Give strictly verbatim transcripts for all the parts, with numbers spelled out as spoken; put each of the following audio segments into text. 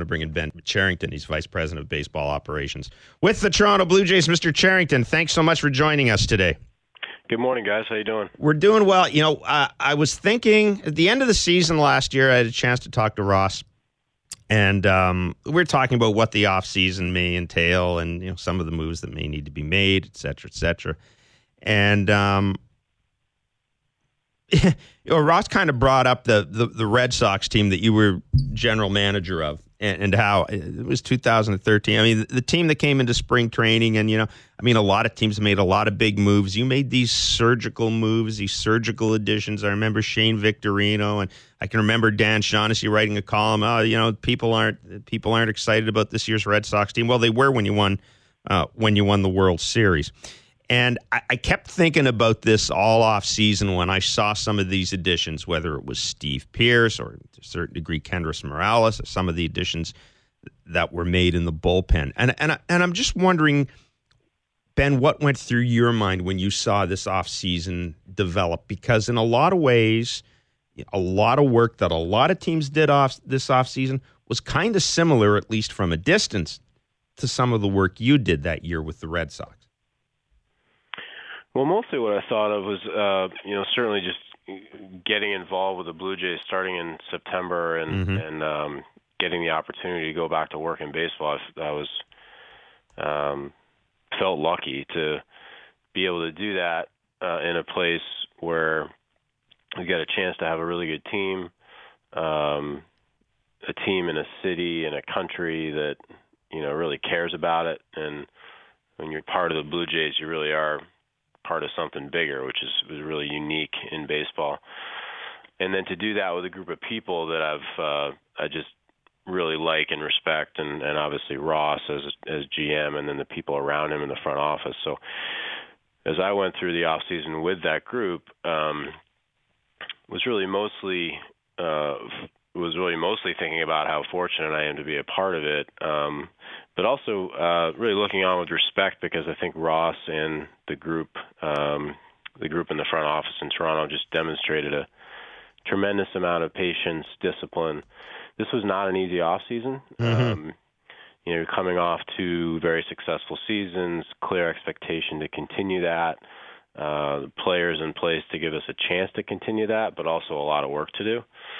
to bring in Ben Cherington. He's Vice President of Baseball Operations with the Toronto Blue Jays. Mister Cherington, thanks so much for joining us today. Good morning, guys. How you doing? We're doing well. You know, uh, I was thinking at the end of the season last year, I had a chance to talk to Ross, and um, we were talking about what the offseason may entail and, you know, some of the moves that may need to be made, et cetera, et cetera. And, um, you know, Ross kind of brought up the, the, the Red Sox team that you were general manager of, and, and how it was two thousand thirteen. I mean, the, the team that came into spring training, and, you know, I mean, a lot of teams made a lot of big moves. You made these surgical moves, these surgical additions. I remember Shane Victorino, and I can remember Dan Shaughnessy writing a column. Oh, you know, people aren't people aren't excited about this year's Red Sox team. Well, they were when you won uh, when you won the World Series. And I, I kept thinking about this all off season when I saw some of these additions, whether it was Steve Pearce or to a certain degree Kendrys Morales, or some of the additions that were made in the bullpen. And and and I'm just wondering, Ben, what went through your mind when you saw this off season develop? Because in a lot of ways, a lot of work that a lot of teams did off this off season was kind of similar, at least from a distance, to some of the work you did that year with the Red Sox. Well, mostly what I thought of was, uh, you know, certainly just getting involved with the Blue Jays starting in September and, mm-hmm. and um, getting the opportunity to go back to work in baseball. I was um, felt lucky to be able to do that uh, in a place where we got a chance to have a really good team, um, a team in a city and a country that, you know, really cares about it. And when you're part of the Blue Jays, you really are part of something bigger, which is was really unique in baseball. And then to do that with a group of people that I've uh, I just really like and respect, and, and obviously Ross as as G M, and then the people around him in the front office. So as I went through the off season with that group, um, was really mostly uh, was really mostly thinking about how fortunate I am to be a part of it. Um, but also uh, really looking on with respect, because I think Ross and the group, um, the group in the front office in Toronto, just demonstrated a tremendous amount of patience, discipline. This was not an easy off season. Mm-hmm. Um, you know, coming off two very successful seasons, clear expectation to continue that, uh, players in place to give us a chance to continue that, but also a lot of work to do,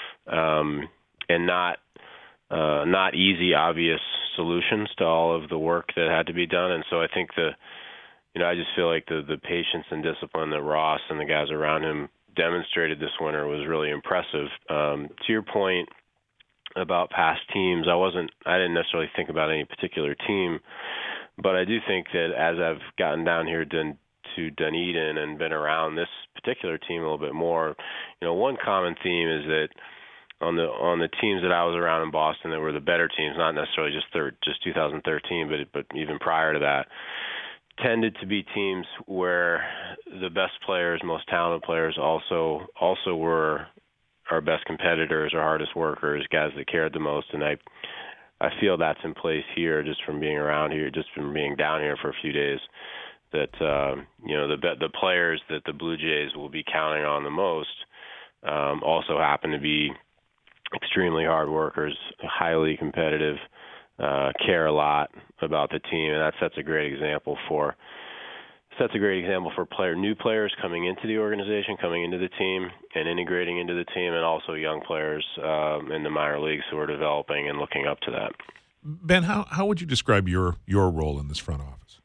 um, and not uh, not easy, obvious solutions to all of the work that had to be done. And so I think the, you know, I just feel like the the patience and discipline that Ross and the guys around him demonstrated this winter was really impressive. Um, to your point about past teams, I wasn't, I didn't necessarily think about any particular team, but I do think that as I've gotten down here to, to Dunedin and been around this particular team a little bit more, you know, one common theme is that on the on the teams that I was around in Boston that were the better teams, not necessarily just third, just two thousand thirteen, but but even prior to that, tended to be teams where the best players, most talented players, also also were our best competitors, our hardest workers, guys that cared the most. And I I feel that's in place here, just from being around here, just from being down here for a few days. That uh, you know the the players that the Blue Jays will be counting on the most um, also happen to be extremely hard workers, highly competitive, uh, care a lot about the team, and that sets a great example for sets a great example for player new players coming into the organization, coming into the team, and integrating into the team, and also young players um, in the minor leagues who are developing and looking up to that. Ben, how how would you describe your your role in this front office?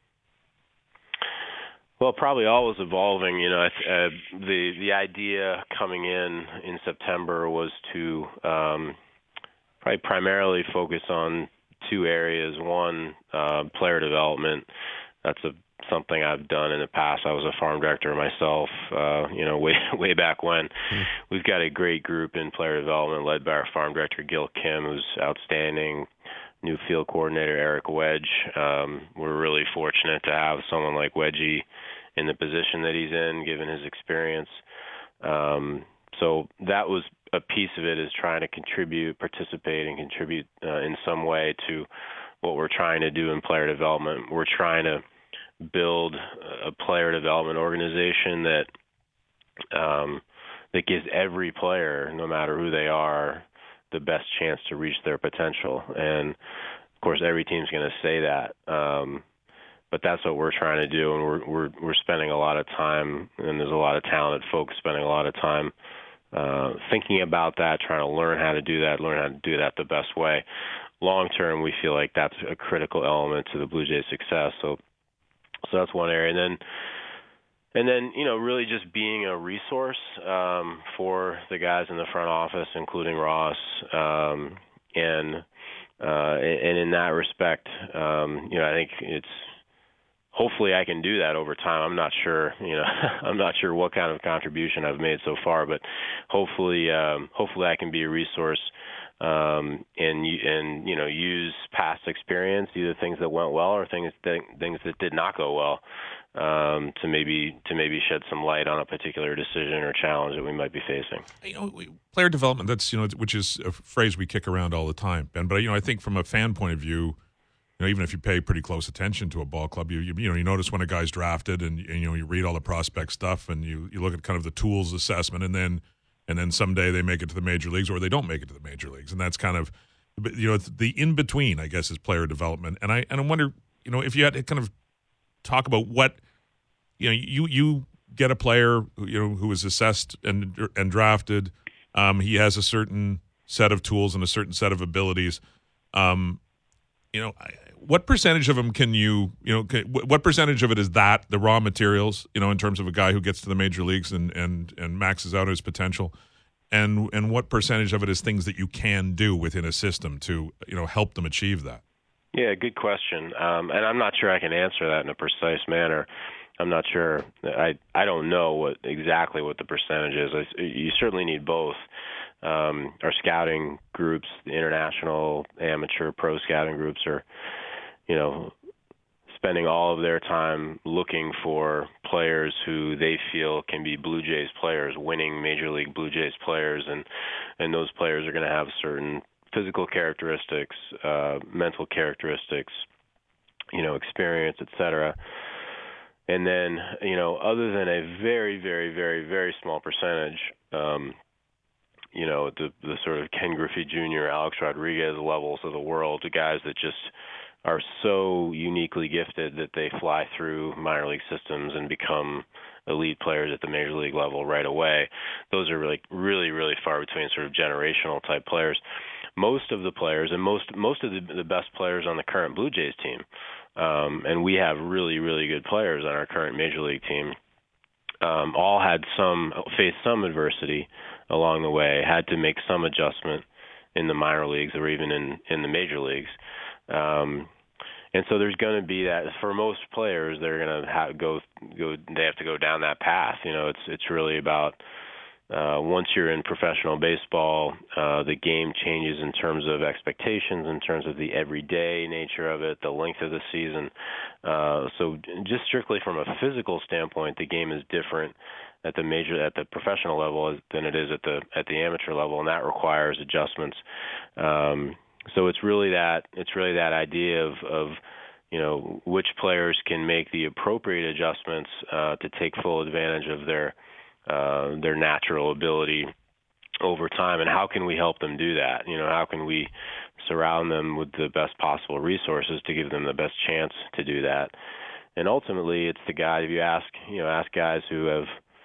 Well, probably always evolving. You know, uh, the the idea coming in in September was to um, probably primarily focus on two areas. One, uh, player development. That's a something I've done in the past. I was a farm director myself, uh, you know, way way back when. Mm-hmm. We've got a great group in player development led by our farm director, Gil Kim, who's outstanding. New field coordinator, Eric Wedge. Um, we're really fortunate to have someone like Wedgie in the position that he's in, given his experience. Um, so that was a piece of it, is trying to contribute, participate, and contribute uh, in some way to what we're trying to do in player development. We're trying to build a player development organization that um, that gives every player, no matter who they are, the best chance to reach their potential. And of course, every team's going to say that, um, but that's what we're trying to do, and we're we're we're spending a lot of time, and there's a lot of talented folks spending a lot of time uh, thinking about that, trying to learn how to do that, learn how to do that the best way. Long term, we feel like that's a critical element to the Blue Jays' success. So, so that's one area, and then. And then, you know, really just being a resource um, for the guys in the front office, including Ross, um, and uh, and in that respect, um, you know, I think it's hopefully I can do that over time. I'm not sure, you know, I'm not sure what kind of contribution I've made so far, but hopefully, um, hopefully I can be a resource um, and and you know use past experience, either things that went well or things that, things that did not go well. Um, to maybe to maybe shed some light on a particular decision or challenge that we might be facing. You know, player development, that's, you know, which is a phrase we kick around all the time, Ben. But, you know, I think from a fan point of view, you know, even if you pay pretty close attention to a ball club, you you, you know, you notice when a guy's drafted, and, and you know, you read all the prospect stuff, and you, you look at kind of the tools assessment, and then and then someday they make it to the major leagues or they don't make it to the major leagues, and that's kind of, you know, the in between, I guess, is player development. And I and I wonder, you know, if you had to kind of talk about what, you know, you you get a player, you know, who is assessed and and drafted. Um, he has a certain set of tools and a certain set of abilities. Um, you know, what percentage of them can you, you know, can, what percentage of it is that the raw materials, you know, in terms of a guy who gets to the major leagues and and and maxes out his potential, and and what percentage of it is things that you can do within a system to, you know, help them achieve that? Yeah, good question. Um, and I'm not sure I can answer that in a precise manner. I'm not sure. I I don't know what exactly what the percentage is. I, you certainly need both. Um, our scouting groups, the international, amateur, pro scouting groups, are, you know, spending all of their time looking for players who they feel can be Blue Jays players, winning Major League Blue Jays players, and and those players are going to have certain physical characteristics, uh, mental characteristics, you know, experience, et cetera. And then, you know, other than a very, very, very, very small percentage, um, you know, the the sort of Ken Griffey Junior, Alex Rodriguez levels of the world, the guys that just are so uniquely gifted that they fly through minor league systems and become elite players at the major league level right away. Those are really, really, really far between, sort of generational type players. Most of the players and most most of the, the best players on the current Blue Jays team, um, and we have really, really good players on our current major league team, um, all had some faced some adversity along the way, had to make some adjustment in the minor leagues or even in, in the major leagues. Um, and so there's going to be that for most players. They're going to have go go. They have to go down that path. You know, it's it's really about uh, once you're in professional baseball, uh, the game changes in terms of expectations, in terms of the everyday nature of it, the length of the season. Uh, so just strictly from a physical standpoint, the game is different at the major at the professional level than it is at the at the amateur level, and that requires adjustments. Um, So it's really that it's really that idea of, of you know, which players can make the appropriate adjustments uh, to take full advantage of their uh, their natural ability over time, and how can we help them do that? You know, how can we surround them with the best possible resources to give them the best chance to do that? And ultimately, it's the guy. If you ask, you know, ask guys who have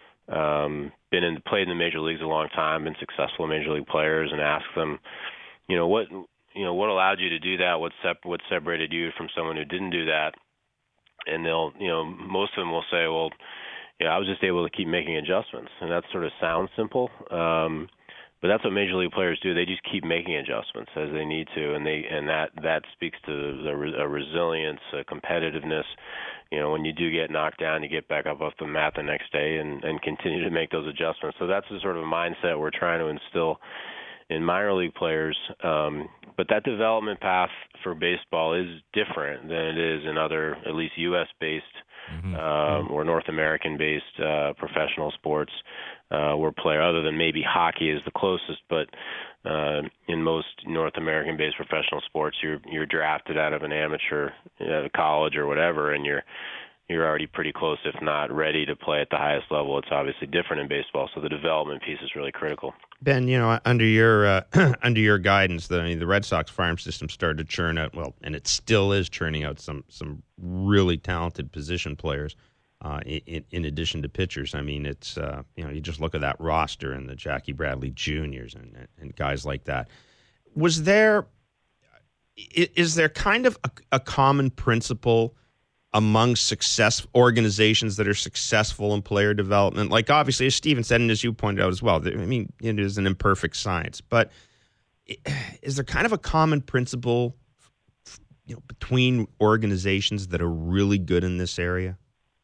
um, been in played in the major leagues a long time, been successful major league players, and ask them, you know, what. You know, what allowed you to do that? What sep- what separated you from someone who didn't do that? And they'll, you know, most of them will say, well, yeah, I was just able to keep making adjustments. And that sort of sounds simple, um, but that's what major league players do. They just keep making adjustments as they need to, and they and that that speaks to the re- a resilience, a competitiveness. You know, when you do get knocked down, you get back up off the mat the next day and, and continue to make those adjustments. So that's the sort of mindset we're trying to instill in minor league players, um, but that development path for baseball is different than it is in other, at least U S-based mm-hmm. um, or North American-based uh, professional sports, uh, where player other than maybe hockey is the closest, but uh, in most North American-based professional sports, you're you're drafted out of an amateur uh, college or whatever, and you're you're already pretty close, if not ready to play at the highest level. It's obviously different in baseball, so the development piece is really critical. Ben, you know, under your uh, under your guidance, the I mean, the Red Sox farm system started to churn out, well, and it still is churning out some some really talented position players. Uh, in, in addition to pitchers, I mean, it's uh, you know, you just look at that roster and the Jackie Bradley Juniors and and guys like that. Was there is there kind of a, a common principle among success organizations that are successful in player development? Like, obviously, as Steven said, and as you pointed out as well, I mean, it is an imperfect science, but is there kind of a common principle, you know, between organizations that are really good in this area?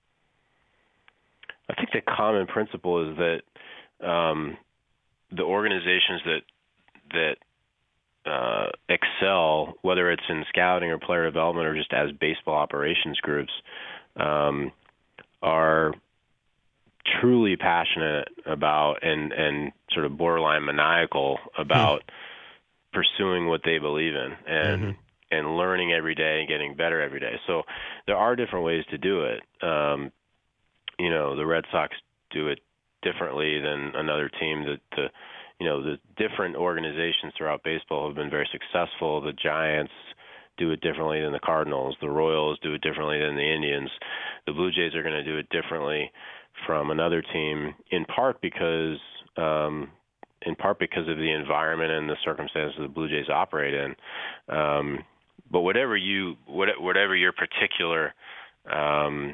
I think the common principle is that um, the organizations that that uh, excel, whether it's in scouting or player development or just as baseball operations groups, um, are truly passionate about and, and sort of borderline maniacal about hmm. pursuing what they believe in and mm-hmm. and learning every day and getting better every day. So there are different ways to do it. Um, you know, the Red Sox do it differently than another team. That the you know the different organizations throughout baseball have been very successful. The Giants do it differently than the Cardinals. The Royals do it differently than the Indians. The Blue Jays are going to do it differently from another team, in part because um, in part because of the environment and the circumstances the Blue Jays operate in. Um, but whatever you whatever your particular um,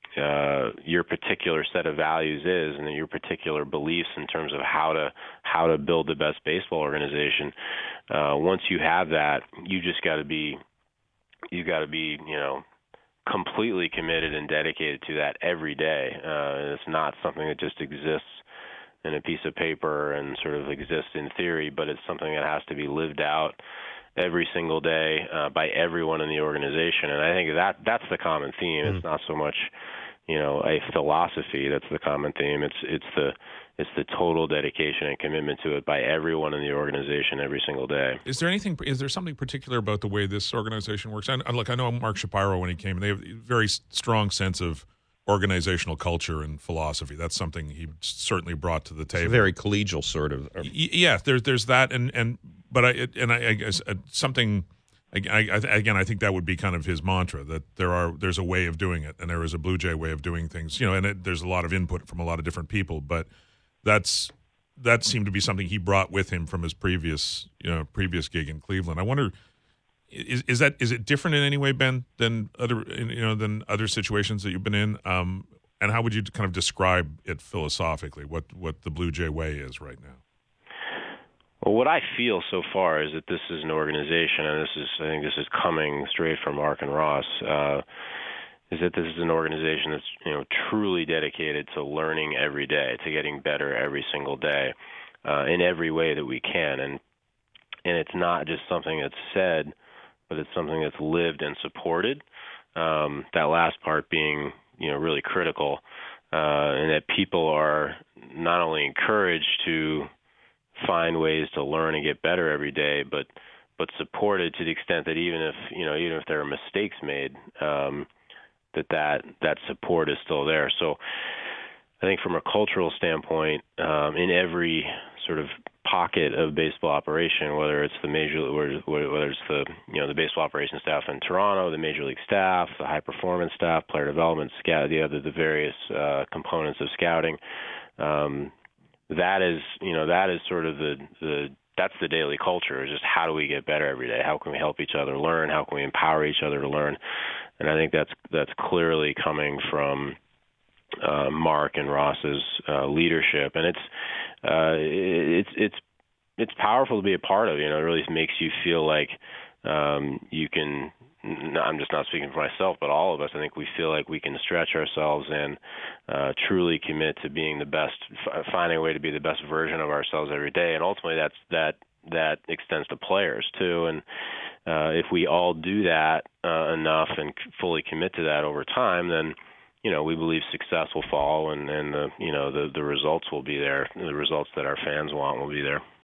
Uh, your particular set of values is, and your particular beliefs in terms of how to how to build the best baseball organization. Uh, once you have that, you just got to be you got to be you know completely committed and dedicated to that every day. Uh, it's not something that just exists in a piece of paper and sort of exists in theory, but it's something that has to be lived out every single day uh, by everyone in the organization. And I think that that's the common theme. Mm. It's not so much, you know, a philosophy that's the common theme. It's it's the it's the total dedication and commitment to it by everyone in the organization every single day. Is there anything? Is there something particular about the way this organization works? And look, I know Mark Shapiro when he came, and they have a very strong sense of organizational culture and philosophy. That's something he certainly brought to the table. It's a very collegial sort of. Y- yeah, there's there's that, and and but I and I, I guess uh, something. I, I, again, I think that would be kind of his mantra, that there are there's a way of doing it, and there is a Blue Jay way of doing things. You know, and it, there's a lot of input from a lot of different people, but that's that seemed to be something he brought with him from his previous you know previous gig in Cleveland. I wonder, is is that is it different in any way, Ben, than other you know than other situations that you've been in? Um, and how would you kind of describe it philosophically? What what the Blue Jay way is right now? Well, what I feel so far is that this is an organization, and this is I think this is coming straight from Mark and Ross, uh, is that this is an organization that's you know truly dedicated to learning every day, to getting better every single day, uh, in every way that we can, and and it's not just something that's said, but it's something that's lived and supported. Um, that last part being you know really critical, uh, and that people are not only encouraged to find ways to learn and get better every day, but but supported to the extent that even if you know even if there are mistakes made, um, that that that support is still there. So I think from a cultural standpoint, um, in every sort of pocket of baseball operation, whether it's the major whether it's the you know the baseball operations staff in Toronto, the major league staff, the high performance staff, player development, scout, the other the various uh, components of scouting. Um, That is, you know, that is sort of the, the that's the daily culture. Is just how do we get better every day? How can we help each other learn? How can we empower each other to learn? And I think that's that's clearly coming from uh, Mark and Ross's uh, leadership, and it's uh, it's it's it's powerful to be a part of. You know, it really makes you feel like um, you can. I'm just not speaking for myself, but all of us, I think we feel like we can stretch ourselves and uh, truly commit to being the best, f- finding a way to be the best version of ourselves every day. And ultimately that's, that, that extends to players too. And uh, if we all do that uh, enough and fully commit to that over time, then, you know, we believe success will follow and, and the, you know, the, the results will be there. The results that our fans want will be there.